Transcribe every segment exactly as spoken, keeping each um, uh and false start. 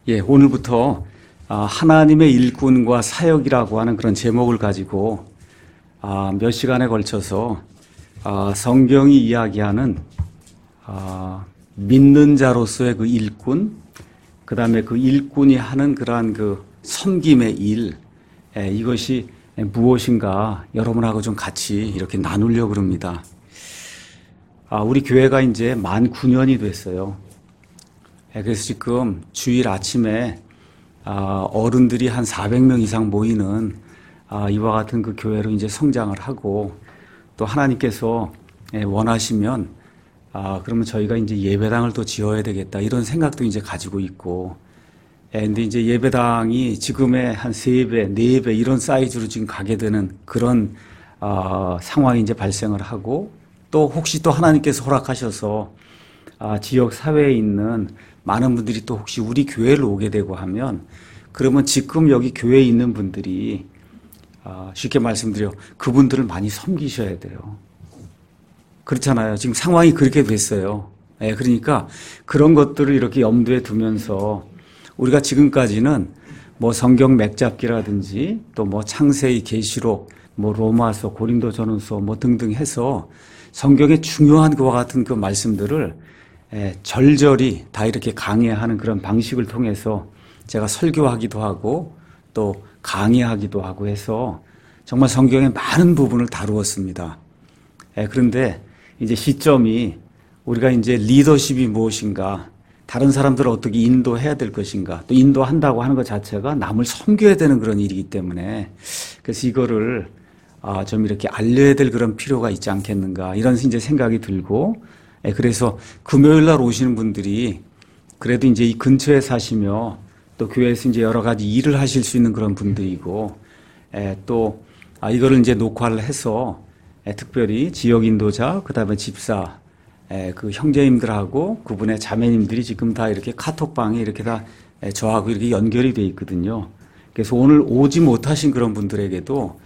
예, 오늘부터 아, 하나님의 일꾼과 사역이라고 하는 그런 제목을 가지고 아, 몇 시간에 걸쳐서 아, 성경이 이야기하는 아, 믿는 자로서의 그 일꾼, 그 다음에 그 일꾼이 하는 그러한 그 섬김의 일, 예, 이것이 무엇인가 여러분하고 좀 같이 이렇게 나누려고 합니다. 아, 우리 교회가 이제 만 구 년이 됐어요. 그래서 지금 주일 아침에 어른들이 한 사백 명 이상 모이는 이와 같은 그 교회로 이제 성장을 하고, 또 하나님께서 원하시면 그러면 저희가 이제 예배당을 또 지어야 되겠다 이런 생각도 이제 가지고 있고, 근데 이제 예배당이 지금의 한 세 배, 네 배 이런 사이즈로 지금 가게 되는 그런 상황이 이제 발생을 하고, 또 혹시 또 하나님께서 허락하셔서 지역 사회에 있는 많은 분들이 또 혹시 우리 교회를 오게 되고 하면, 그러면 지금 여기 교회에 있는 분들이 쉽게 말씀드려 그분들을 많이 섬기셔야 돼요. 그렇잖아요. 지금 상황이 그렇게 됐어요. 네, 그러니까 그런 것들을 이렇게 염두에 두면서 우리가 지금까지는 뭐 성경 맥잡기라든지 또 뭐 창세기, 계시록, 뭐 로마서, 고린도전후서 뭐 등등 해서 성경의 중요한 그와 같은 그 말씀들을 예, 절절히 다 이렇게 강해하는 그런 방식을 통해서 제가 설교하기도 하고 또 강의하기도 하고 해서 정말 성경의 많은 부분을 다루었습니다. 예, 그런데 이제 시점이 우리가 이제 리더십이 무엇인가, 다른 사람들을 어떻게 인도해야 될 것인가, 또 인도한다고 하는 것 자체가 남을 섬겨야 되는 그런 일이기 때문에, 그래서 이거를 아, 좀 이렇게 알려야 될 그런 필요가 있지 않겠는가 이런 이제 생각이 들고, 그래서 금요일 날 오시는 분들이 그래도 이제 이 근처에 사시며 또 교회에서 이제 여러 가지 일을 하실 수 있는 그런 분들이고, 또 이거를 이제 녹화를 해서 특별히 지역 인도자, 그 다음에 집사, 그 형제님들하고 그분의 자매님들이 지금 다 이렇게 카톡방에 이렇게 다 저하고 이렇게 연결이 돼 있거든요. 그래서 오늘 오지 못하신 그런 분들에게도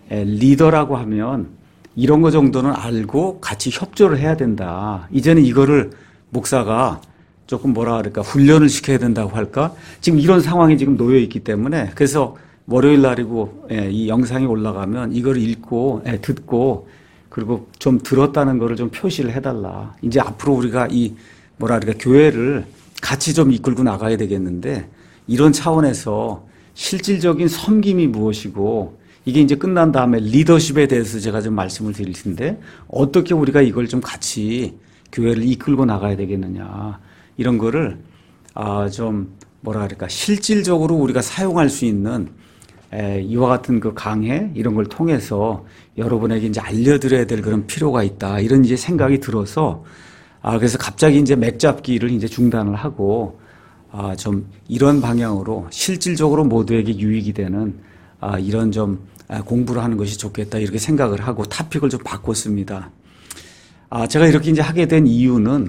리더라고 하면 이런 거 정도는 알고 같이 협조를 해야 된다. 이제는 이거를 목사가 조금 뭐라 그럴까, 훈련을 시켜야 된다고 할까? 지금 이런 상황이 지금 놓여 있기 때문에, 그래서 월요일 날이고 이 영상이 올라가면 이걸 읽고 듣고 그리고 좀 들었다는 거를 좀 표시를 해달라. 이제 앞으로 우리가 이 뭐라 그럴까, 교회를 같이 좀 이끌고 나가야 되겠는데, 이런 차원에서 실질적인 섬김이 무엇이고, 이게 이제 끝난 다음에 리더십에 대해서 제가 좀 말씀을 드릴 텐데, 어떻게 우리가 이걸 좀 같이 교회를 이끌고 나가야 되겠느냐, 이런 거를 아, 좀 뭐라 그럴까, 실질적으로 우리가 사용할 수 있는 에, 이와 같은 그 강해 이런 걸 통해서 여러분에게 이제 알려드려야 될 그런 필요가 있다, 이런 이제 생각이 들어서 아, 그래서 갑자기 이제 맥잡기를 이제 중단을 하고 아, 좀 이런 방향으로 실질적으로 모두에게 유익이 되는 아, 이런 좀 공부를 하는 것이 좋겠다, 이렇게 생각을 하고 토픽을 좀 바꿨습니다. 아, 제가 이렇게 이제 하게 된 이유는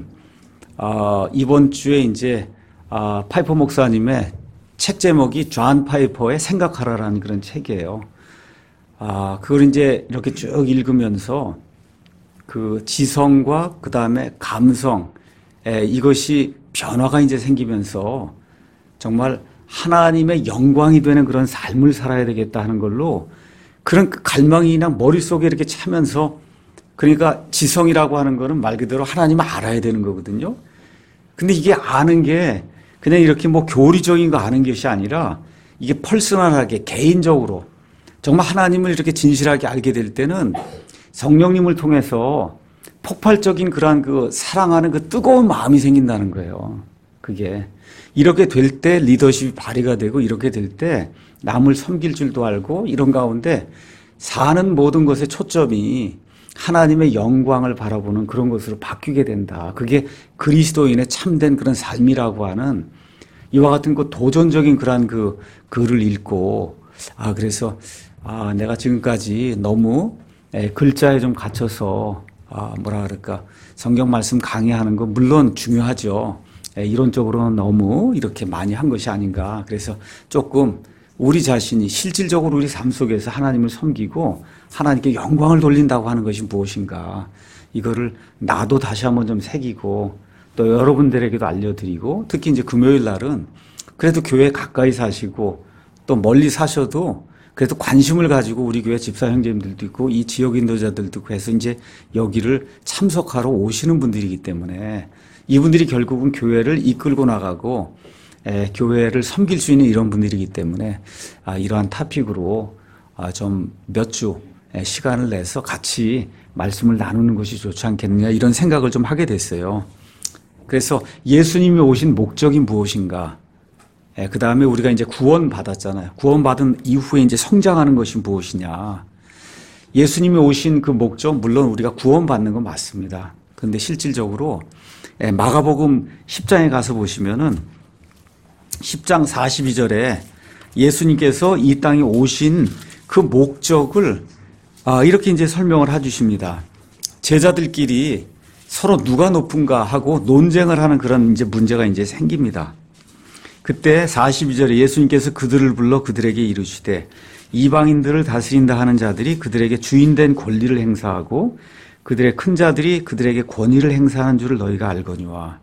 아, 이번 주에 이제 아, 파이퍼 목사님의 책 제목이 존 파이퍼의 생각하라라는 그런 책이에요. 아, 그걸 이제 이렇게 쭉 읽으면서 그 지성과 그 다음에 감성, 에, 이것이 변화가 이제 생기면서 정말 하나님의 영광이 되는 그런 삶을 살아야 되겠다 하는 걸로 그런 갈망이 그냥 머릿속에 이렇게 차면서, 그러니까 지성이라고 하는 거는 말 그대로 하나님을 알아야 되는 거거든요. 근데 이게 아는 게 그냥 이렇게 뭐 교리적인 거 아는 것이 아니라 이게 퍼스널하게 개인적으로 정말 하나님을 이렇게 진실하게 알게 될 때는 성령님을 통해서 폭발적인 그러한 그 사랑하는 그 뜨거운 마음이 생긴다는 거예요. 그게 이렇게 될 때 리더십이 발휘가 되고, 이렇게 될 때 남을 섬길 줄도 알고, 이런 가운데 사는 모든 것의 초점이 하나님의 영광을 바라보는 그런 것으로 바뀌게 된다. 그게 그리스도인의 참된 그런 삶이라고 하는 이와 같은 그 도전적인 그러한 그 글을 읽고, 아, 그래서 아, 내가 지금까지 너무 에, 글자에 좀 갇혀서 아, 뭐라 그럴까, 성경 말씀 강의하는 거 물론 중요하죠. 이론적으로는 너무 이렇게 많이 한 것이 아닌가. 그래서 조금 우리 자신이 실질적으로 우리 삶 속에서 하나님을 섬기고 하나님께 영광을 돌린다고 하는 것이 무엇인가, 이거를 나도 다시 한번 좀 새기고 또 여러분들에게도 알려드리고, 특히 이제 금요일 날은 그래도 교회 가까이 사시고 또 멀리 사셔도 그래도 관심을 가지고 우리 교회 집사 형제님들도 있고 이 지역 인도자들도 있고 해서 이제 여기를 참석하러 오시는 분들이기 때문에 이분들이 결국은 교회를 이끌고 나가고 에, 교회를 섬길 수 있는 이런 분들이기 때문에 아, 이러한 토픽으로 아, 좀 몇 주 시간을 내서 같이 말씀을 나누는 것이 좋지 않겠느냐 이런 생각을 좀 하게 됐어요. 그래서 예수님이 오신 목적이 무엇인가? 예, 그 다음에 우리가 이제 구원 받았잖아요. 구원 받은 이후에 이제 성장하는 것이 무엇이냐? 예수님이 오신 그 목적, 물론 우리가 구원 받는 건 맞습니다. 그런데 실질적으로 예, 마가복음 십 장에 가서 보시면은 십 장 사십이 절에 예수님께서 이 땅에 오신 그 목적을 아, 이렇게 이제 설명을 해주십니다. 제자들끼리 서로 누가 높은가 하고 논쟁을 하는 그런 이제 문제가 이제 생깁니다. 그때 사십이 절에 예수님께서 그들을 불러 그들에게 이르시되 이방인들을 다스린다 하는 자들이 그들에게 주인된 권리를 행사하고 그들의 큰 자들이 그들에게 권위를 행사하는 줄을 너희가 알거니와.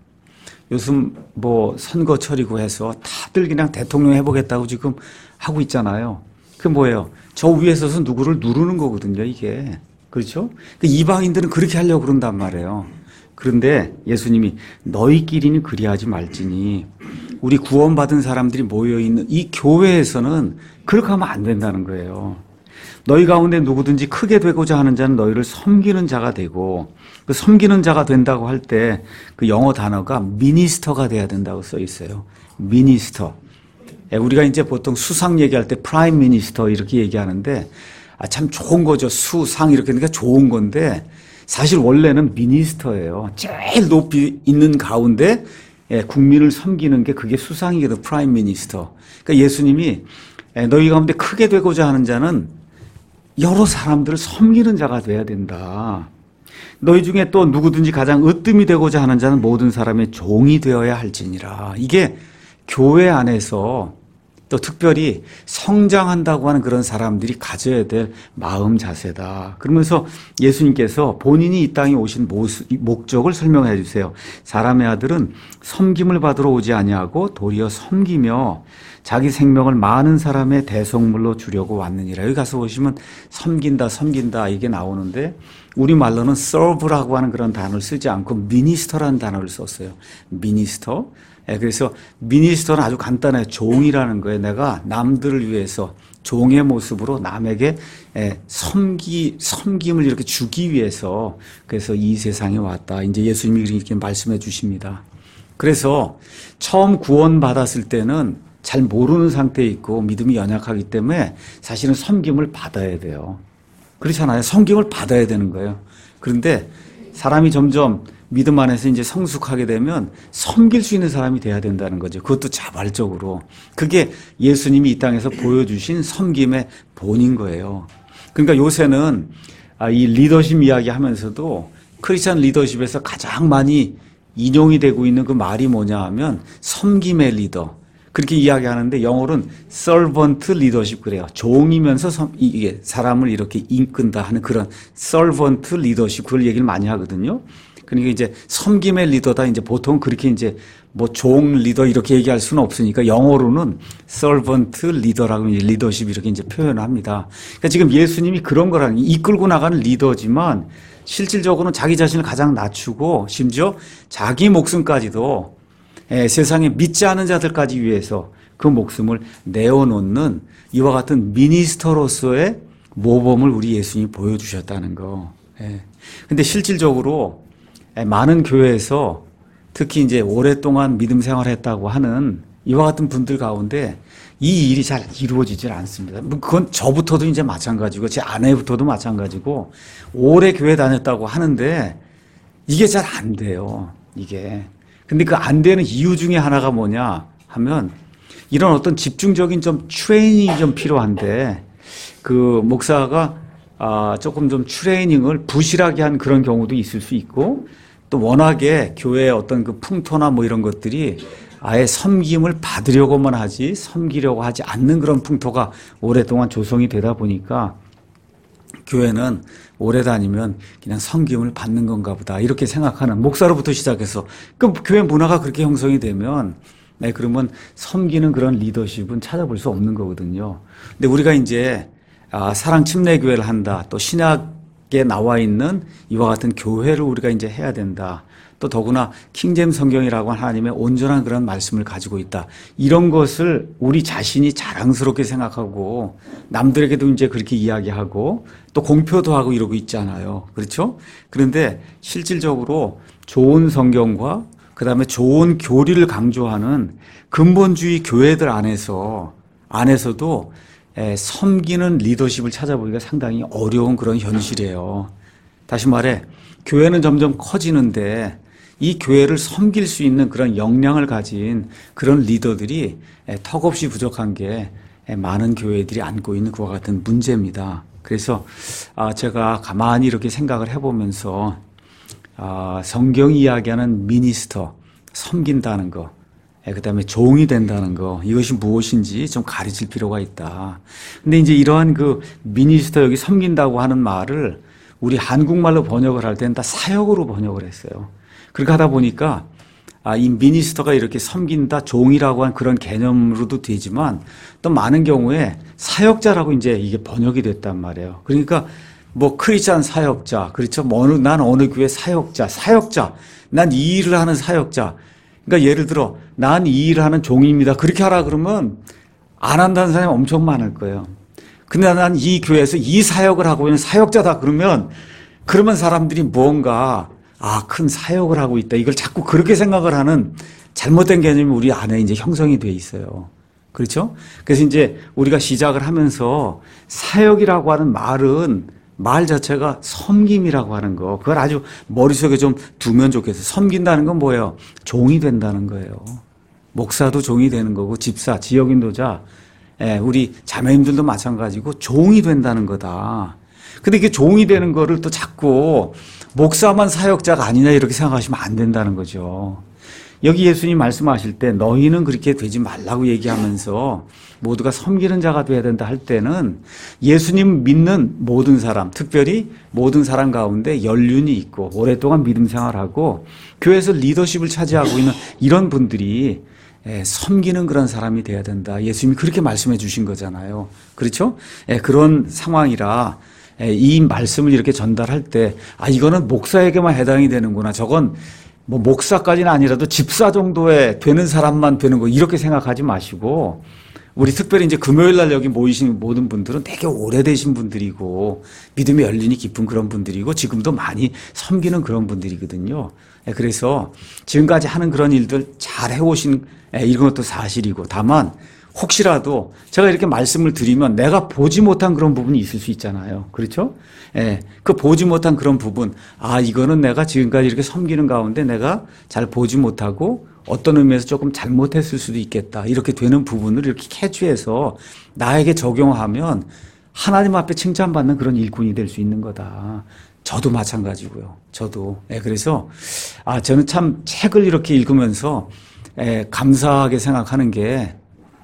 요즘 뭐 선거철이고 해서 다들 그냥 대통령 해보겠다고 지금 하고 있잖아요. 그 뭐예요? 저 위에 서서 누구를 누르는 거거든요, 이게. 그렇죠? 그 이방인들은 그렇게 하려고 그런단 말이에요. 그런데 예수님이 너희끼리는 그리하지 말지니 우리 구원받은 사람들이 모여있는 이 교회에서는 그렇게 하면 안 된다는 거예요. 너희 가운데 누구든지 크게 되고자 하는 자는 너희를 섬기는 자가 되고 그 섬기는 자가 된다고 할 때 그 영어 단어가 미니스터가 돼야 된다고 써 있어요. 미니스터. 우리가 이제 보통 수상 얘기할 때 프라임 미니스터 이렇게 얘기하는데 아, 참 좋은 거죠. 수상 이렇게 하니까 좋은 건데 사실 원래는 미니스터예요. 제일 높이 있는 가운데 예, 국민을 섬기는 게 그게 수상이거든. 프라임 미니스터. 그러니까 예수님이 예, 너희 가운데 크게 되고자 하는 자는 여러 사람들을 섬기는 자가 돼야 된다. 너희 중에 또 누구든지 가장 으뜸이 되고자 하는 자는 모든 사람의 종이 되어야 할지니라. 이게 교회 안에서 또 특별히 성장한다고 하는 그런 사람들이 가져야 될 마음 자세다. 그러면서 예수님께서 본인이 이 땅에 오신 모습, 목적을 설명해 주세요. 사람의 아들은 섬김을 받으러 오지 아니하고 도리어 섬기며 자기 생명을 많은 사람의 대속물로 주려고 왔느니라. 여기 가서 보시면 섬긴다, 섬긴다 이게 나오는데 우리말로는 serve라고 하는 그런 단어를 쓰지 않고 minister라는 단어를 썼어요. minister. 예, 그래서 미니스터는 아주 간단해요. 종이라는 거예요. 내가 남들을 위해서 종의 모습으로 남에게 예, 섬기, 섬김을 이렇게 주기 위해서 그래서 이 세상에 왔다. 이제 예수님이 이렇게 말씀해 주십니다. 그래서 처음 구원받았을 때는 잘 모르는 상태에 있고 믿음이 연약하기 때문에 사실은 섬김을 받아야 돼요. 그렇잖아요. 섬김을 받아야 되는 거예요. 그런데 사람이 점점 믿음 안에서 이제 성숙하게 되면 섬길 수 있는 사람이 돼야 된다는 거죠. 그것도 자발적으로. 그게 예수님이 이 땅에서 보여주신 섬김의 본인 거예요. 그러니까 요새는 이 리더십 이야기 하면서도 크리스찬 리더십에서 가장 많이 인용이 되고 있는 그 말이 뭐냐 하면 섬김의 리더. 그렇게 이야기하는데 영어로는 servant leadership 그래요. 종이면서 섬, 이게 사람을 이렇게 이끈다 하는 그런 servant leadership 그걸 얘기를 많이 하거든요. 그러니까 이제 섬김의 리더다 이제 보통 그렇게 이제 뭐 종 리더 이렇게 얘기할 수는 없으니까 영어로는 servant leader라고 이제 리더십 이렇게 이제 표현합니다. 그러니까 지금 예수님이 그런 거라는 이끌고 나가는 리더지만 실질적으로는 자기 자신을 가장 낮추고 심지어 자기 목숨까지도 예, 세상에 믿지 않은 자들까지 위해서 그 목숨을 내어놓는 이와 같은 미니스터로서의 모범을 우리 예수님이 보여주셨다는 거. 예. 근데 실질적으로 많은 교회에서 특히 이제 오랫동안 믿음 생활했다고 하는 이와 같은 분들 가운데 이 일이 잘 이루어지질 않습니다. 그건 저부터도 이제 마찬가지고 제 아내부터도 마찬가지고 오래 교회 다녔다고 하는데 이게 잘 안 돼요. 이게. 근데 그 안 되는 이유 중에 하나가 뭐냐 하면 이런 어떤 집중적인 좀 트레이닝이 좀 필요한데 그 목사가 아 조금 좀 트레이닝을 부실하게 한 그런 경우도 있을 수 있고 또 워낙에 교회의 어떤 그 풍토나 뭐 이런 것들이 아예 섬김을 받으려고만 하지 섬기려고 하지 않는 그런 풍토가 오랫동안 조성이 되다 보니까 교회는 오래 다니면 그냥 섬김을 받는 건가 보다 이렇게 생각하는 목사로부터 시작해서 그 교회 문화가 그렇게 형성이 되면 네, 그러면 섬기는 그런 리더십은 찾아볼 수 없는 거거든요. 근데 우리가 이제 아, 사랑 침례교회를 한다. 또 신약에 나와 있는 이와 같은 교회를 우리가 이제 해야 된다. 또 더구나 킹제임스 성경이라고 하나님의 온전한 그런 말씀을 가지고 있다. 이런 것을 우리 자신이 자랑스럽게 생각하고 남들에게도 이제 그렇게 이야기하고 또 공표도 하고 이러고 있잖아요. 그렇죠? 그런데 실질적으로 좋은 성경과 그다음에 좋은 교리를 강조하는 근본주의 교회들 안에서 안에서도 에, 섬기는 리더십을 찾아보기가 상당히 어려운 그런 현실이에요. 다시 말해 교회는 점점 커지는데 이 교회를 섬길 수 있는 그런 역량을 가진 그런 리더들이 에, 턱없이 부족한 게 에, 많은 교회들이 안고 있는 그와 같은 문제입니다. 그래서 아, 제가 가만히 이렇게 생각을 해보면서 아, 성경이 이야기하는 미니스터, 섬긴다는 거, 그 다음에 종이 된다는 거, 이것이 무엇인지 좀 가르칠 필요가 있다. 근데 이제 이러한 그 미니스터 여기 섬긴다고 하는 말을 우리 한국말로 번역을 할 때는 다 사역으로 번역을 했어요. 그렇게 하다 보니까 아, 이 미니스터가 이렇게 섬긴다, 종이라고 한 그런 개념으로도 되지만 또 많은 경우에 사역자라고 이제 이게 번역이 됐단 말이에요. 그러니까 뭐 크리스찬 사역자, 그렇죠? 뭐 어느, 난 어느 교회 사역자, 사역자, 난 이 일을 하는 사역자. 그러니까 예를 들어 난 이 일을 하는 종입니다. 그렇게 하라 그러면 안 한다는 사람이 엄청 많을 거예요. 근데 난 이 교회에서 이 사역을 하고 있는 사역자다 그러면 그러면 사람들이 뭔가 아, 큰 사역을 하고 있다. 이걸 자꾸 그렇게 생각을 하는 잘못된 개념이 우리 안에 이제 형성이 돼 있어요. 그렇죠? 그래서 이제 우리가 시작을 하면서 사역이라고 하는 말은 말 자체가 섬김이라고 하는 거, 그걸 아주 머릿속에 좀 두면 좋겠어요. 섬긴다는 건 뭐예요? 종이 된다는 거예요. 목사도 종이 되는 거고, 집사, 지역인도자, 예, 우리 자매님들도 마찬가지고 종이 된다는 거다. 근데 이게 종이 되는 거를 또 자꾸 목사만 사역자가 아니냐 이렇게 생각하시면 안 된다는 거죠. 여기 예수님 말씀하실 때 너희는 그렇게 되지 말라고 얘기하면서 모두가 섬기는 자가 돼야 된다 할 때는 예수님 믿는 모든 사람, 특별히 모든 사람 가운데 연륜이 있고 오랫동안 믿음 생활하고 교회에서 리더십을 차지하고 있는 이런 분들이 섬기는 그런 사람이 돼야 된다. 예수님이 그렇게 말씀해 주신 거잖아요. 그렇죠? 그런 상황이라 이 말씀을 이렇게 전달할 때 아, 이거는 목사에게만 해당이 되는구나. 저건 뭐 목사까지는 아니라도 집사 정도에 되는 사람만 되는 거 이렇게 생각하지 마시고 우리 특별히 이제 금요일 날 여기 모이신 모든 분들은 되게 오래되신 분들이고 믿음의 연륜이 깊은 그런 분들이고 지금도 많이 섬기는 그런 분들이거든요. 그래서 지금까지 하는 그런 일들 잘 해오신 이런 것도 사실이고 다만 혹시라도 제가 이렇게 말씀을 드리면 내가 보지 못한 그런 부분이 있을 수 있잖아요. 그렇죠? 예. 그 보지 못한 그런 부분, 아, 이거는 내가 지금까지 이렇게 섬기는 가운데 내가 잘 보지 못하고 어떤 의미에서 조금 잘못했을 수도 있겠다. 이렇게 되는 부분을 이렇게 캐치해서 나에게 적용하면 하나님 앞에 칭찬받는 그런 일꾼이 될 수 있는 거다. 저도 마찬가지고요. 저도. 예, 그래서, 아, 저는 참 책을 이렇게 읽으면서, 예, 감사하게 생각하는 게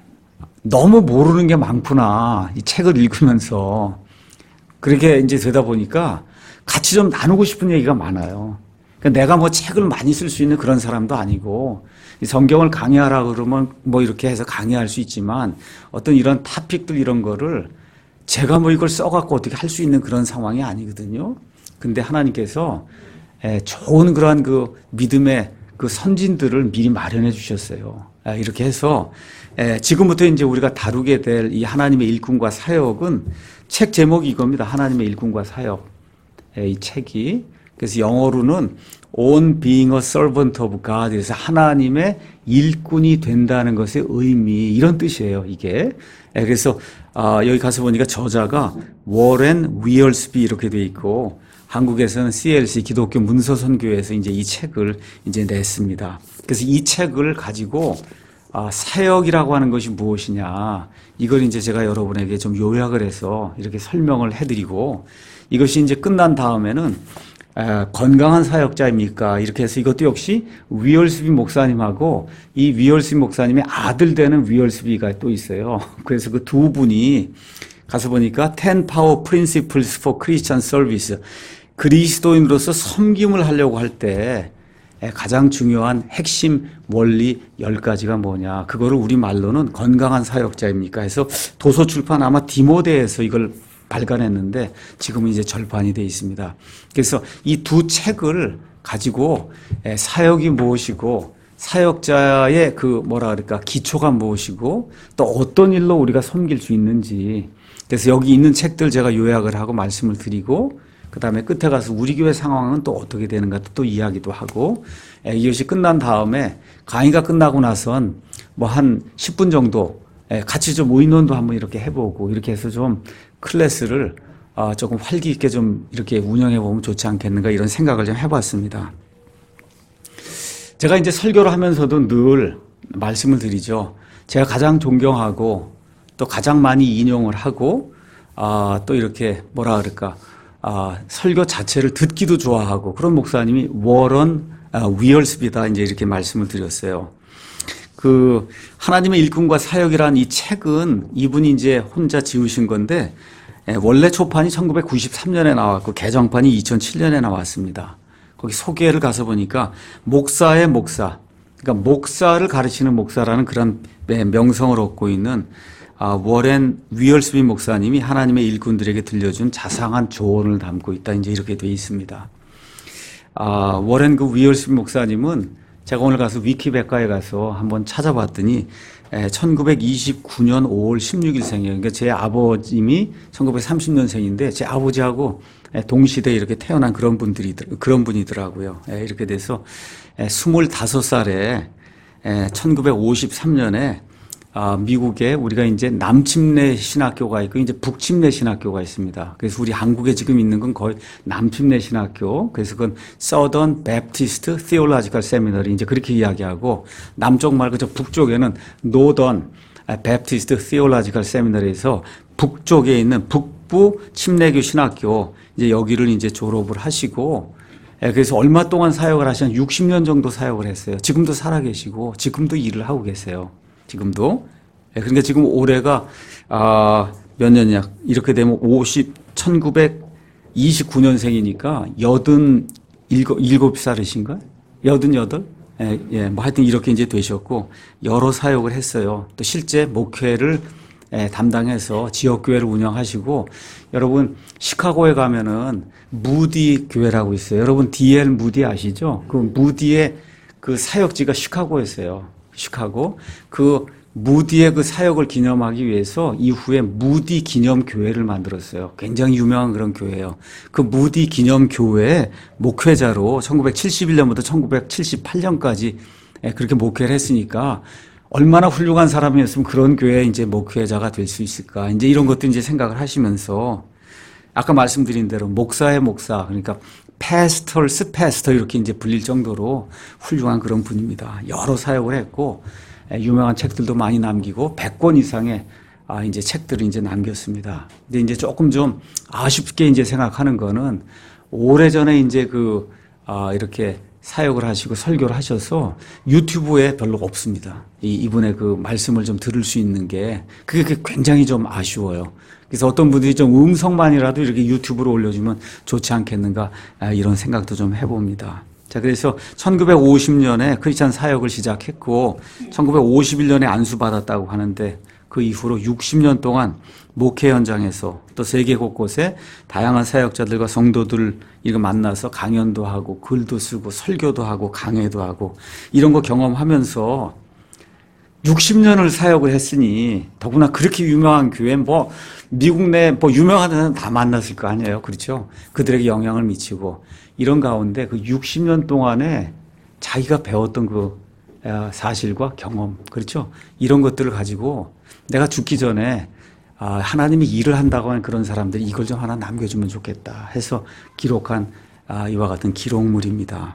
너무 모르는 게 많구나. 이 책을 읽으면서. 그렇게 이제 되다 보니까 같이 좀 나누고 싶은 얘기가 많아요. 그러니까 내가 뭐 책을 많이 쓸 수 있는 그런 사람도 아니고, 성경을 강의하라 그러면 뭐 이렇게 해서 강의할 수 있지만, 어떤 이런 토픽들 이런 거를 제가 뭐 이걸 써갖고 어떻게 할 수 있는 그런 상황이 아니거든요. 근데 하나님께서 좋은 그러한 그 믿음의 그 선진들을 미리 마련해 주셨어요. 이렇게 해서 지금부터 이제 우리가 다루게 될 이 하나님의 일꾼과 사역은 책 제목이 이겁니다. 하나님의 일꾼과 사역. 이 책이. 그래서 영어로는 On being a servant of God. 그래서 하나님의 일꾼이 된다는 것의 의미. 이런 뜻이에요, 이게. 그래서 여기 가서 보니까 저자가 워렌 위얼스비 이렇게 돼 있고 한국에서는 씨엘씨 기독교 문서선교회에서 이제 이 책을 이제 냈습니다. 그래서 이 책을 가지고 아, 사역이라고 하는 것이 무엇이냐 이걸 이제 제가 여러분에게 좀 요약을 해서 이렇게 설명을 해드리고 이것이 이제 끝난 다음에는 아, 건강한 사역자입니까? 이렇게 해서 이것도 역시 위얼스비 목사님하고 이 위얼스비 목사님의 아들 되는 위얼스비가 또 있어요. 그래서 그 두 분이 가서 보니까 Ten Power Principles for Christian Service 그리스도인으로서 섬김을 하려고 할 때 가장 중요한 핵심 원리 열 가지가 뭐냐. 그거를 우리말로는 건강한 사역자입니까 해서 도서출판 아마 디모데에서 이걸 발간했는데 지금은 이제 절판이 되어 있습니다. 그래서 이 두 책을 가지고 사역이 무엇이고 사역자의 그 뭐라 그럴까 기초가 무엇이고 또 어떤 일로 우리가 섬길 수 있는지, 그래서 여기 있는 책들 제가 요약을 하고 말씀을 드리고 그 다음에 끝에 가서 우리 교회 상황은 또 어떻게 되는가 또 이야기도 하고, 이것이 끝난 다음에 강의가 끝나고 나선 뭐 한 십 분 정도 같이 좀 의논도 한번 이렇게 해보고 이렇게 해서 좀 클래스를 조금 활기 있게 좀 이렇게 운영해 보면 좋지 않겠는가 이런 생각을 좀 해봤습니다. 제가 이제 설교를 하면서도 늘 말씀을 드리죠. 제가 가장 존경하고 또 가장 많이 인용을 하고 아, 또 이렇게 뭐라 그럴까 아, 설교 자체를 듣기도 좋아하고 그런 목사님이 워런 아, 위얼스비다 이제 이렇게 말씀을 드렸어요. 그 하나님의 일꾼과 사역이라는 이 책은 이분이 이제 혼자 지으신 건데 원래 초판이 천구백구십삼 년에 나왔고 개정판이 이천칠 년에 나왔습니다. 거기 소개를 가서 보니까 목사의 목사, 그러니까 목사를 가르치는 목사라는 그런 명성을 얻고 있는 아, 워렌 위얼스비 목사님이 하나님의 일꾼들에게 들려준 자상한 조언을 담고 있다. 이제 이렇게 되어 있습니다. 아, 워렌 그 위얼스비 목사님은 제가 오늘 가서 위키백과에 가서 한번 찾아봤더니 천구백이십구 년 오월 십육일생이에요. 그러니까 제 아버님이 천구백삼십 년생인데 제 아버지하고 동시대에 이렇게 태어난 그런 분들이 그런 분이더라고요. 이렇게 돼서 스물다섯 살에 천구백오십삼 년에 미국에 우리가 이제 남침내 신학교가 있고 이제 북침내 신학교가 있습니다. 그래서 우리 한국에 지금 있는 건 거의 남침내 신학교. 그래서 그건 Southern Baptist Theological Seminary 이제 그렇게 이야기하고, 남쪽 말고 저 북쪽에는 Northern Baptist Theological Seminary에서 북쪽에 있는 북부 침례교 신학교 이제 여기를 이제 졸업을 하시고, 그래서 얼마 동안 사역을 하시면 육십 년 정도 사역을 했어요. 지금도 살아계시고 지금도 일을 하고 계세요. 지금도. 그러니까 지금 올해가 아, 몇 년이냐 이렇게 되면 오십 천구백이십구 년생이니까 여든일곱 일곱 살이신가? 여든여덟? 예, 예, 뭐 하여튼 이렇게 이제 되셨고 여러 사역을 했어요. 또 실제 목회를 예, 담당해서 지역교회를 운영하시고, 여러분 시카고에 가면은 무디 교회라고 있어요. 여러분 디엘 무디 아시죠? 그 무디의 그 사역지가 시카고였어요. 시카고. 그 무디의 그 사역을 기념하기 위해서 이후에 무디 기념 교회를 만들었어요. 굉장히 유명한 그런 교회예요. 그 무디 기념 교회의 목회자로 천구백칠십일 년부터 천구백칠십팔 년까지 그렇게 목회를 했으니까 얼마나 훌륭한 사람이었으면 그런 교회에 이제 목회자가 될 수 있을까. 이제 이런 것도 이제 생각을 하시면서 아까 말씀드린 대로 목사의 목사, 그러니까 패스터스 패스터 이렇게 이제 불릴 정도로 훌륭한 그런 분입니다. 여러 사역을 했고 유명한 책들도 많이 남기고 백 권 이상의 아 이제 책들을 이제 남겼습니다. 근데 이제 조금 좀 아쉽게 이제 생각하는 거는 오래전에 이제 그 아 이렇게 사역을 하시고 설교를 하셔서 유튜브에 별로 없습니다. 이 이분의 그 말씀을 좀 들을 수 있는 게 그게 굉장히 좀 아쉬워요. 그래서 어떤 분들이 좀 음성만이라도 이렇게 유튜브로 올려주면 좋지 않겠는가 이런 생각도 좀 해봅니다. 자, 그래서 천구백오십 년에 크리스찬 사역을 시작했고 천구백오십일 년에 안수받았다고 하는데 그 이후로 육십 년 동안 목회 현장에서 또 세계 곳곳에 다양한 사역자들과 성도들 이거 만나서 강연도 하고 글도 쓰고 설교도 하고 강해도 하고 이런 거 경험하면서 육십 년을 사역을 했으니 더구나 그렇게 유명한 교회 뭐 미국 내 뭐 유명한 데는 다 만났을 거 아니에요. 그렇죠? 그들에게 영향을 미치고 이런 가운데 그 육십 년 동안에 자기가 배웠던 그 사실과 경험, 그렇죠? 이런 것들을 가지고 내가 죽기 전에 하나님이 일을 한다고 하는 그런 사람들이 이걸 좀 하나 남겨주면 좋겠다 해서 기록한 이와 같은 기록물입니다.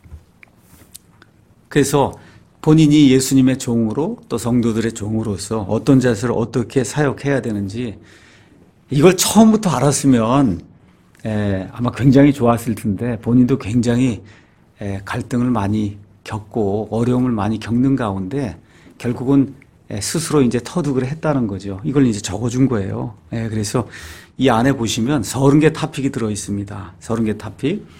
그래서 본인이 예수님의 종으로 또 성도들의 종으로서 어떤 자세로 어떻게 사역해야 되는지 이걸 처음부터 알았으면 에, 아마 굉장히 좋았을 텐데 본인도 굉장히 에, 갈등을 많이 겪고 어려움을 많이 겪는 가운데 결국은 에, 스스로 이제 터득을 했다는 거죠. 이걸 이제 적어준 거예요. 에, 그래서 이 안에 보시면 서른 개 토픽이 들어 있습니다. 서른 개 토픽.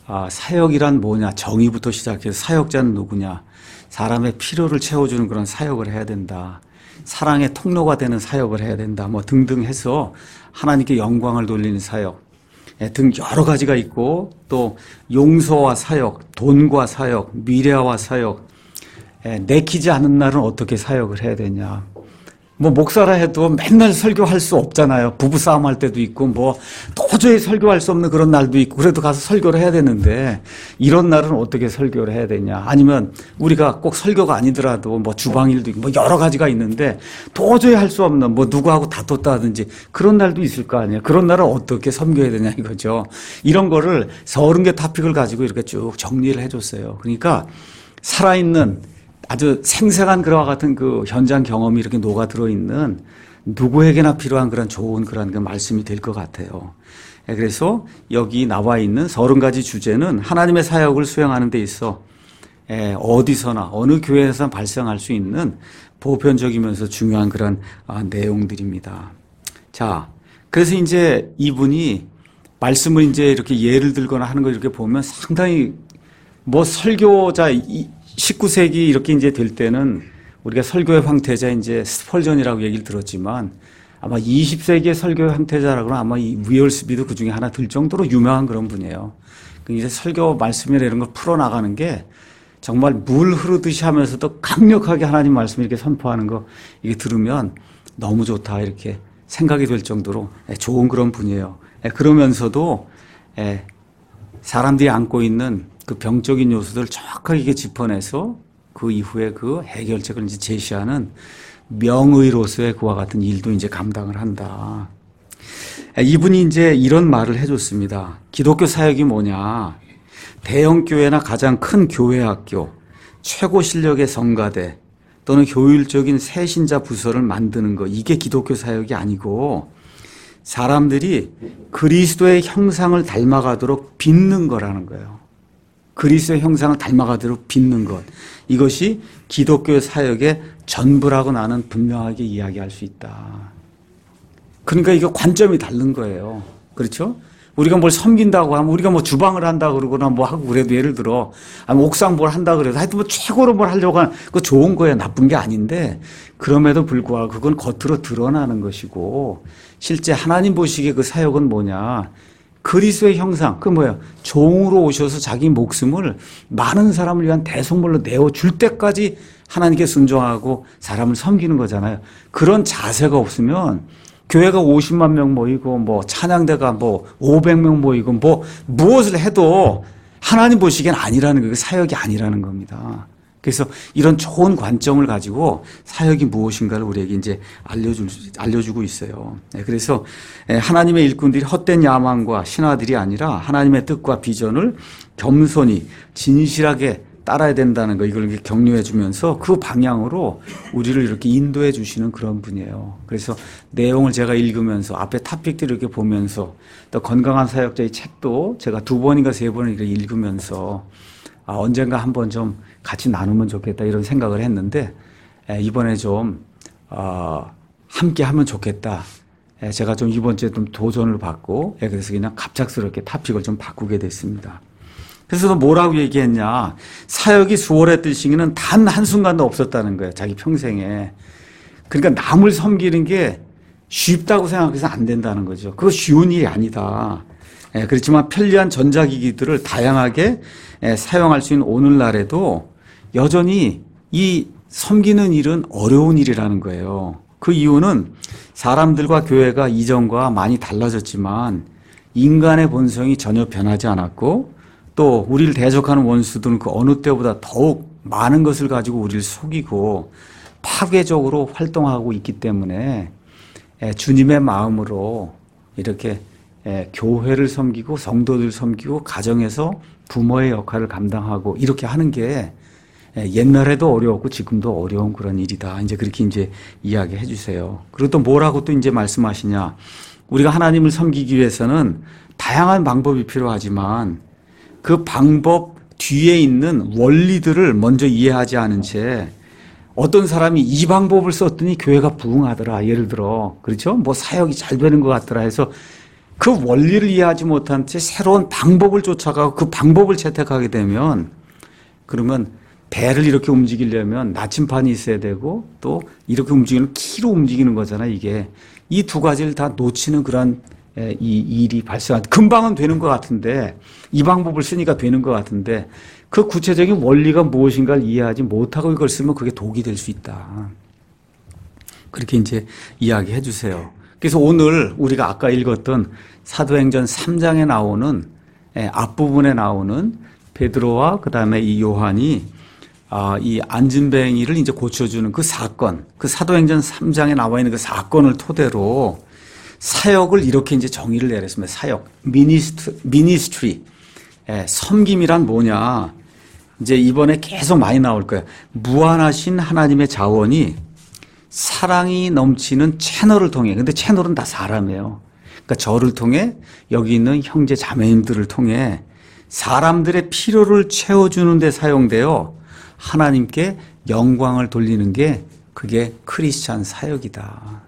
아, 사역이란 뭐냐? 정의부터 시작해서 사역자는 누구냐? 사람의 필요를 채워주는 그런 사역을 해야 된다. 사랑의 통로가 되는 사역을 해야 된다. 뭐 등등 해서 하나님께 영광을 돌리는 사역 등 여러 가지가 있고, 또 용서와 사역, 돈과 사역, 미래와 사역, 내키지 않은 날은 어떻게 사역을 해야 되냐. 뭐 목사라 해도 맨날 설교할 수 없잖아요. 부부싸움 할 때도 있고, 뭐 도저히 설교할 수 없는 그런 날도 있고, 그래도 가서 설교를 해야 되는데, 이런 날은 어떻게 설교를 해야 되냐. 아니면 우리가 꼭 설교가 아니더라도 뭐 주방일도 있고 뭐 여러 가지가 있는데 도저히 할 수 없는, 뭐 누구하고 다퉜다든지 그런 날도 있을 거 아니에요. 그런 날은 어떻게 섬겨야 되냐 이거죠. 이런 거를 서른 개 토픽을 가지고 이렇게 쭉 정리를 해줬어요. 그러니까 살아있는 아주 생생한 그와 같은 그 현장 경험이 이렇게 녹아 들어있는 누구에게나 필요한 그런 좋은 그런 그 말씀이 될 것 같아요. 그래서 여기 나와 있는 서른 가지 주제는 하나님의 사역을 수행하는 데 있어 어디서나 어느 교회에서 발생할 수 있는 보편적이면서 중요한 그런 내용들입니다. 자, 그래서 이제 이분이 말씀을 이제 이렇게 예를 들거나 하는 걸 이렇게 보면 상당히 뭐 설교자 십구 세기 이렇게 이제 될 때는 우리가 설교의 황태자 이제 스펄전이라고 얘기를 들었지만, 아마 이십 세기의 설교의 황태자라고는 아마 이 위얼 스미도 그 중에 하나 들 정도로 유명한 그런 분이에요. 이제 설교 말씀이나 이런 걸 풀어나가는 게 정말 물 흐르듯이 하면서도 강력하게 하나님 말씀을 이렇게 선포하는 거, 이게 들으면 너무 좋다 이렇게 생각이 될 정도로 좋은 그런 분이에요. 그러면서도 사람들이 안고 있는 그 병적인 요소들을 정확하게 짚어내서 그 이후에 그 해결책을 이제 제시하는 명의로서의 그와 같은 일도 이제 감당을 한다. 이분이 이제 이런 말을 해줬습니다. 기독교 사역이 뭐냐? 대형 교회나 가장 큰 교회 학교, 최고 실력의 성가대 또는 효율적인 새신자 부서를 만드는 거, 이게 기독교 사역이 아니고 사람들이 그리스도의 형상을 닮아가도록 빚는 거라는 거예요. 그리스도의 형상을 닮아가도록 빚는 것, 이것이 기독교 사역의 전부라고 나는 분명하게 이야기할 수 있다. 그러니까 이거 관점이 다른 거예요. 그렇죠? 우리가 뭘 섬긴다고 하면, 우리가 뭐 주방을 한다 그러거나 뭐 하고 그래도, 예를 들어 아니면 옥상 뭘 한다 그래도 하여튼 뭐 최고로 뭘 하려고 하는 그거 좋은 거예요. 나쁜 게 아닌데, 그럼에도 불구하고 그건 겉으로 드러나는 것이고, 실제 하나님 보시기에 그 사역은 뭐냐? 그리스도의 형상, 그 뭐예요? 종으로 오셔서 자기 목숨을 많은 사람을 위한 대속물로 내어줄 때까지 하나님께 순종하고 사람을 섬기는 거잖아요. 그런 자세가 없으면 교회가 오십만 명 모이고 뭐 찬양대가 뭐 오백 명 모이고 뭐 무엇을 해도 하나님 보시기엔 아니라는 거예요. 사역이 아니라는 겁니다. 그래서 이런 좋은 관점을 가지고 사역이 무엇인가를 우리에게 이제 알려줄, 알려주고 있어요. 그래서 하나님의 일꾼들이 헛된 야망과 신화들이 아니라 하나님의 뜻과 비전을 겸손히 진실하게 따라야 된다는 거, 이걸 이렇게 격려해 주면서 그 방향으로 우리를 이렇게 인도해 주시는 그런 분이에요. 그래서 내용을 제가 읽으면서 앞에 토픽들을 이렇게 보면서, 또 건강한 사역자의 책도 제가 두 번인가 세 번을 이렇게 읽으면서 아, 언젠가 한번 좀 같이 나누면 좋겠다 이런 생각을 했는데, 이번에 좀 어, 함께 하면 좋겠다. 제가 좀 이번 주에 좀 도전을 받고, 그래서 그냥 갑작스럽게 토픽을 좀 바꾸게 됐습니다. 그래서 뭐라고 얘기했냐? 사역이 수월했던 시기는 단 한순간도 없었다는 거예요. 자기 평생에. 그러니까 남을 섬기는 게 쉽다고 생각해서 안 된다는 거죠. 그거 쉬운 일이 아니다. 예, 그렇지만 편리한 전자기기들을 다양하게 예, 사용할 수 있는 오늘날에도 여전히 이 섬기는 일은 어려운 일이라는 거예요. 그 이유는 사람들과 교회가 이전과 많이 달라졌지만 인간의 본성이 전혀 변하지 않았고, 또 우리를 대적하는 원수들은 그 어느 때보다 더욱 많은 것을 가지고 우리를 속이고 파괴적으로 활동하고 있기 때문에 주님의 마음으로 이렇게 교회를 섬기고 성도들 섬기고 가정에서 부모의 역할을 감당하고 이렇게 하는 게 옛날에도 어려웠고 지금도 어려운 그런 일이다. 이제 그렇게 이제 이야기해 주세요. 그리고 또 뭐라고 또 이제 말씀하시냐? 우리가 하나님을 섬기기 위해서는 다양한 방법이 필요하지만 그 방법 뒤에 있는 원리들을 먼저 이해하지 않은 채 어떤 사람이 이 방법을 썼더니 교회가 부흥하더라. 예를 들어, 그렇죠? 뭐 사역이 잘 되는 것 같더라 해서 그 원리를 이해하지 못한 채 새로운 방법을 쫓아가고 그 방법을 채택하게 되면 그러면 배를 이렇게 움직이려면 나침판이 있어야 되고 또 이렇게 움직이는 키로 움직이는 거잖아요. 이게 이 두 가지를 다 놓치는 그런 이 일이 발생한 금방은 되는 것 같은데 이 방법을 쓰니까 되는 것 같은데 그 구체적인 원리가 무엇인가를 이해하지 못하고 이걸 쓰면 그게 독이 될 수 있다. 그렇게 이제 이야기해 주세요. 그래서 오늘 우리가 아까 읽었던 사도행전 삼 장에 나오는 앞부분에 나오는 베드로와 그다음에 이 요한이 아, 이 안진뱅이를 이제 고쳐주는 그 사건, 그 사도행전 삼 장에 나와 있는 그 사건을 토대로 사역을 이렇게 이제 정의를 내렸습니다. 사역, 미니스트, 미니스트리, 예, 섬김이란 뭐냐? 이제 이번에 계속 많이 나올 거예요. 무한하신 하나님의 자원이 사랑이 넘치는 채널을 통해, 근데 채널은 다 사람이에요. 그러니까 저를 통해 여기 있는 형제 자매님들을 통해 사람들의 필요를 채워주는 데 사용되어 하나님께 영광을 돌리는 게 그게 크리스찬 사역이다.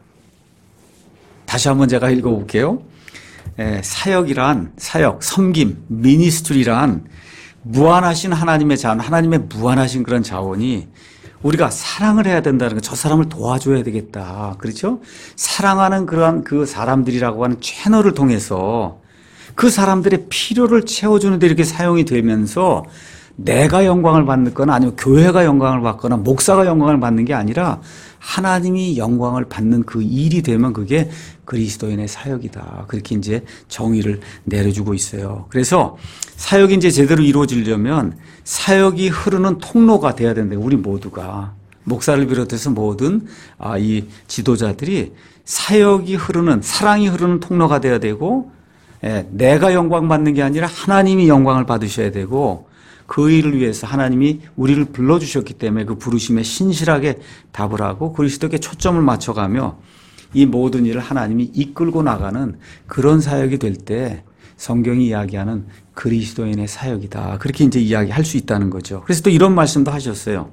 다시 한번 제가 읽어볼게요. 에, 사역이란 사역, 섬김, 미니스트리란 무한하신 하나님의 자원, 하나님의 무한하신 그런 자원이 우리가 사랑을 해야 된다는 거, 저 사람을 도와줘야 되겠다. 그렇죠? 사랑하는 그러한 그 사람들이라고 하는 채널을 통해서 그 사람들의 필요를 채워주는 데 이렇게 사용이 되면서 내가 영광을 받거나 아니면 교회가 영광을 받거나 목사가 영광을 받는 게 아니라 하나님이 영광을 받는 그 일이 되면 그게 그리스도인의 사역이다. 그렇게 이제 정의를 내려주고 있어요. 그래서 사역이 이제 제대로 이루어지려면 사역이 흐르는 통로가 돼야 된다. 우리 모두가. 목사를 비롯해서 모든 아, 이 지도자들이 사역이 흐르는, 사랑이 흐르는 통로가 돼야 되고, 예, 내가 영광 받는 게 아니라 하나님이 영광을 받으셔야 되고, 그 일을 위해서 하나님이 우리를 불러주셨기 때문에 그 부르심에 신실하게 답을 하고 그리스도께 초점을 맞춰가며 이 모든 일을 하나님이 이끌고 나가는 그런 사역이 될 때 성경이 이야기하는 그리스도인의 사역이다. 그렇게 이제 이야기할 수 있다는 거죠. 그래서 또 이런 말씀도 하셨어요.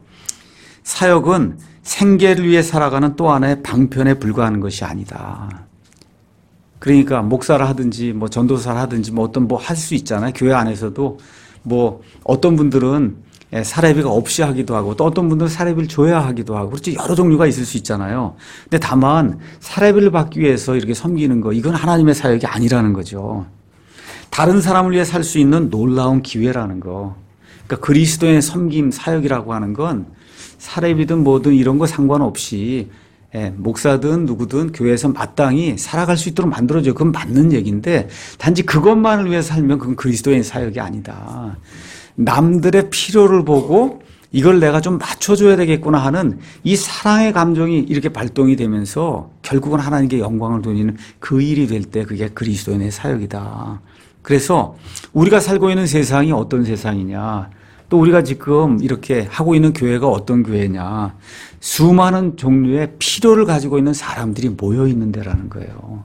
사역은 생계를 위해 살아가는 또 하나의 방편에 불과한 것이 아니다. 그러니까 목사를 하든지 뭐 전도사를 하든지 뭐 어떤 뭐 할 수 있잖아요. 교회 안에서도 뭐 어떤 분들은 사례비가 없이 하기도 하고 또 어떤 분들은 사례비를 줘야 하기도 하고 그렇지 여러 종류가 있을 수 있잖아요. 근데 다만 사례비를 받기 위해서 이렇게 섬기는 거 이건 하나님의 사역이 아니라는 거죠. 다른 사람을 위해 살 수 있는 놀라운 기회라는 거. 그러니까 그리스도의 섬김 사역이라고 하는 건 사례비든 뭐든 이런 거 상관없이 예, 목사든 누구든 교회에서 마땅히 살아갈 수 있도록 만들어줘요. 그건 맞는 얘기인데 단지 그것만을 위해서 살면 그건 그리스도의 사역이 아니다. 남들의 필요를 보고 이걸 내가 좀 맞춰줘야 되겠구나 하는 이 사랑의 감정이 이렇게 발동이 되면서 결국은 하나님께 영광을 돌리는 그 일이 될 때 그게 그리스도의 사역이다. 그래서 우리가 살고 있는 세상이 어떤 세상이냐, 또 우리가 지금 이렇게 하고 있는 교회가 어떤 교회냐, 수많은 종류의 필요를 가지고 있는 사람들이 모여 있는 데라는 거예요.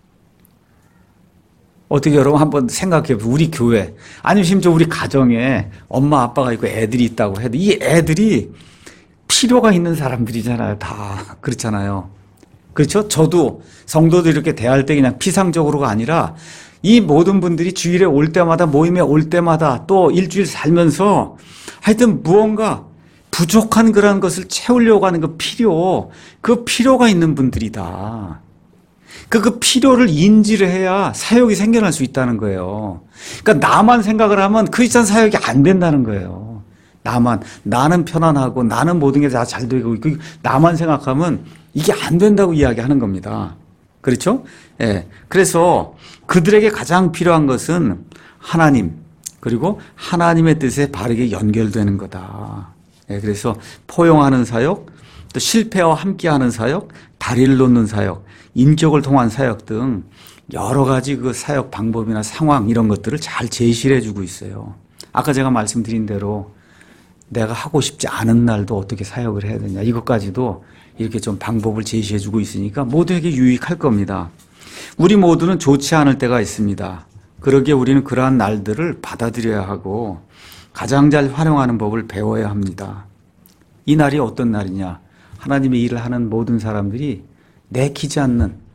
어떻게 여러분 한번 생각해 보세요. 우리 교회, 아니면 심지어 우리 가정에 엄마 아빠가 있고 애들이 있다고 해도 이 애들이 필요가 있는 사람들이잖아요. 다 그렇잖아요. 그렇죠? 저도 성도들 이렇게 대할 때 그냥 피상적으로가 아니라 이 모든 분들이 주일에 올 때마다 모임에 올 때마다 또 일주일 살면서 하여튼 무언가 부족한 그런 것을 채우려고 하는 그 필요, 그 필요가 있는 분들이다. 그, 그 필요를 인지를 해야 사역이 생겨날 수 있다는 거예요. 그러니까 나만 생각을 하면 크리스찬 사역이 안 된다는 거예요. 나만, 나는 편안하고 나는 모든 게 다 잘 되고 있고 나만 생각하면 이게 안 된다고 이야기하는 겁니다. 그렇죠? 예. 그래서 그들에게 가장 필요한 것은 하나님, 그리고 하나님의 뜻에 바르게 연결되는 거다. 예. 그래서 포용하는 사역, 또 실패와 함께하는 사역, 다리를 놓는 사역, 인격을 통한 사역 등 여러 가지 그 사역 방법이나 상황 이런 것들을 잘 제시를 해주고 있어요. 아까 제가 말씀드린 대로 내가 하고 싶지 않은 날도 어떻게 사역을 해야 되냐, 이것까지도 이렇게 좀 방법을 제시해 주고 있으니까 모두에게 유익할 겁니다. 우리 모두는 좋지 않을 때가 있습니다. 그러기에 우리는 그러한 날들을 받아들여야 하고 가장 잘 활용하는 법을 배워야 합니다. 이 날이 어떤 날이냐? 하나님의 일을 하는 모든 사람들이 내키지 않는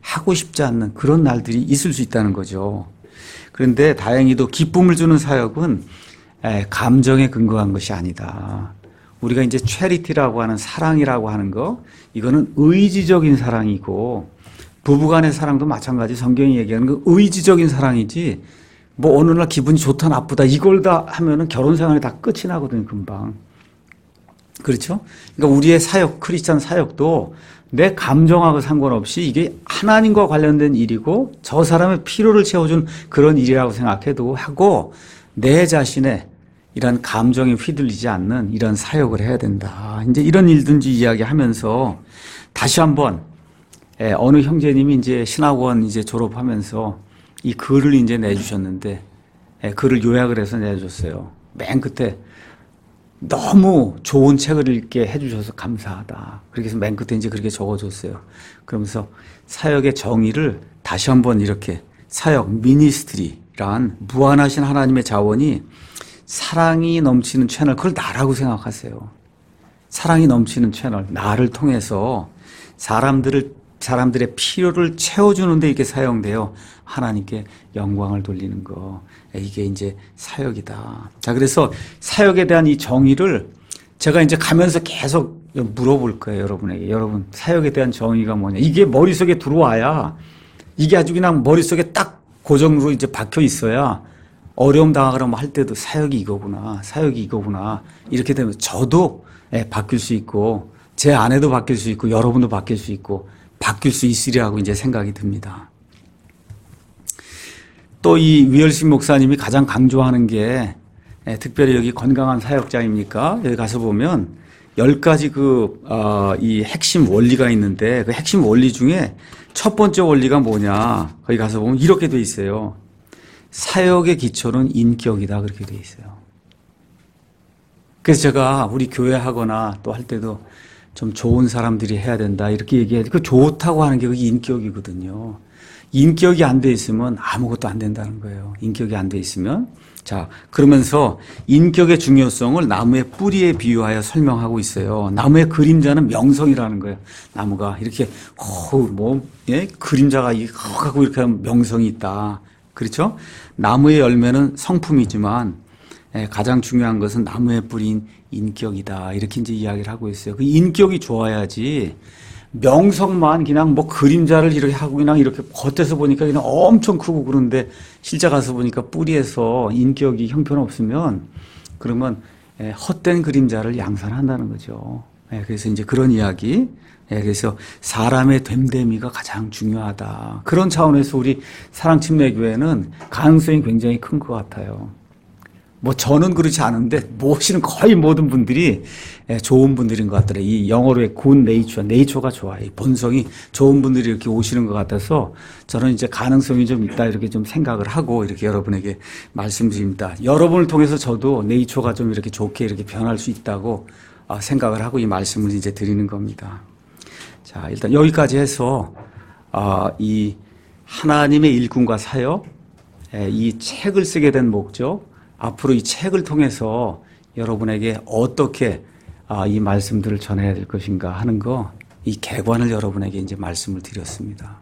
하고 싶지 않는 그런 날들이 있을 수 있다는 거죠. 그런데 다행히도 기쁨을 주는 사역은 감정에 근거한 것이 아니다. 우리가 이제 체리티라고 하는 사랑이라고 하는 거, 이거는 의지적인 사랑이고, 부부간의 사랑도 마찬가지. 성경이 얘기하는 그 의지적인 사랑이지, 뭐 어느 날 기분이 좋다 나쁘다 이걸 다 하면은 결혼 생활이 다 끝이 나거든요, 금방. 그렇죠? 그러니까 우리의 사역, 크리스찬 사역도 내 감정하고 상관없이 이게 하나님과 관련된 일이고 저 사람의 필요를 채워준 그런 일이라고 생각해도 하고 내 자신의 이런 감정에 휘둘리지 않는 이런 사역을 해야 된다. 이제 이런 일든지 이야기하면서 다시 한번 어느 형제님이 이제 신학원 이제 졸업하면서 이 글을 이제 내주셨는데 글을 요약을 해서 내줬어요. 맨 끝에 너무 좋은 책을 읽게 해주셔서 감사하다. 그렇게 해서 맨 끝에 이제 그렇게 적어줬어요. 그러면서 사역의 정의를 다시 한번 이렇게 사역, 미니스트리란 무한하신 하나님의 자원이 사랑이 넘치는 채널, 그걸 나라고 생각하세요. 사랑이 넘치는 채널, 나를 통해서 사람들을, 사람들의 필요를 채워주는데 이렇게 사용되어 하나님께 영광을 돌리는 거. 이게 이제 사역이다. 자, 그래서 사역에 대한 이 정의를 제가 이제 가면서 계속 물어볼 거예요, 여러분에게. 여러분, 사역에 대한 정의가 뭐냐. 이게 머릿속에 들어와야, 이게 아주 그냥 머릿속에 딱 고정으로 이제 박혀 있어야 어려움 당하거나 할 때도 사역이 이거구나, 사역이 이거구나. 이렇게 되면 저도 바뀔 수 있고, 제 아내도 바뀔 수 있고, 여러분도 바뀔 수 있고, 바뀔 수 있으리라고 이제 생각이 듭니다. 또 이 위얼식 목사님이 가장 강조하는 게 특별히 여기 건강한 사역자입니까? 여기 가서 보면 열 가지 그, 어, 이 핵심 원리가 있는데 그 핵심 원리 중에 첫 번째 원리가 뭐냐. 거기 가서 보면 이렇게 돼 있어요. 사역의 기초는 인격이다. 그렇게 돼 있어요. 그래서 제가 우리 교회 하거나 또 할 때도 좀 좋은 사람들이 해야 된다. 이렇게 얘기해야지. 그 좋다고 하는 게 그게 인격이거든요. 인격이 안 돼 있으면 아무것도 안 된다는 거예요. 인격이 안 돼 있으면. 자, 그러면서 인격의 중요성을 나무의 뿌리에 비유하여 설명하고 있어요. 나무의 그림자는 명성이라는 거예요. 나무가 이렇게, 어, 뭐, 예? 그림자가 하고 이렇게 하면 명성이 있다. 그렇죠? 나무의 열매는 성품이지만, 예, 가장 중요한 것은 나무의 뿌리인 인격이다. 이렇게 이제 이야기를 하고 있어요. 그 인격이 좋아야지, 명성만 그냥 뭐 그림자를 이렇게 하고 그냥 이렇게 겉에서 보니까 그냥 엄청 크고 그런데 실제 가서 보니까 뿌리에서 인격이 형편없으면 그러면 헛된 그림자를 양산한다는 거죠. 그래서 이제 그런 이야기. 그래서 사람의 됨됨이가 가장 중요하다. 그런 차원에서 우리 사랑침례교회는 가능성이 굉장히 큰 것 같아요. 뭐 저는 그렇지 않은데 모시는 거의 모든 분들이 좋은 분들인 것 같더라고요. 이 영어로의 good nature, 네이처가 좋아요. 본성이 좋은 분들이 이렇게 오시는 것 같아서 저는 이제 가능성이 좀 있다 이렇게 좀 생각을 하고 이렇게 여러분에게 말씀드립니다. 여러분을 통해서 저도 네이처가 좀 이렇게 좋게 이렇게 변할 수 있다고 생각을 하고 이 말씀을 이제 드리는 겁니다. 자, 일단 여기까지 해서 이 하나님의 일꾼과 사역, 이 책을 쓰게 된 목적, 앞으로 이 책을 통해서 여러분에게 어떻게 이 말씀들을 전해야 될 것인가 하는 거, 이 개관을 여러분에게 이제 말씀을 드렸습니다.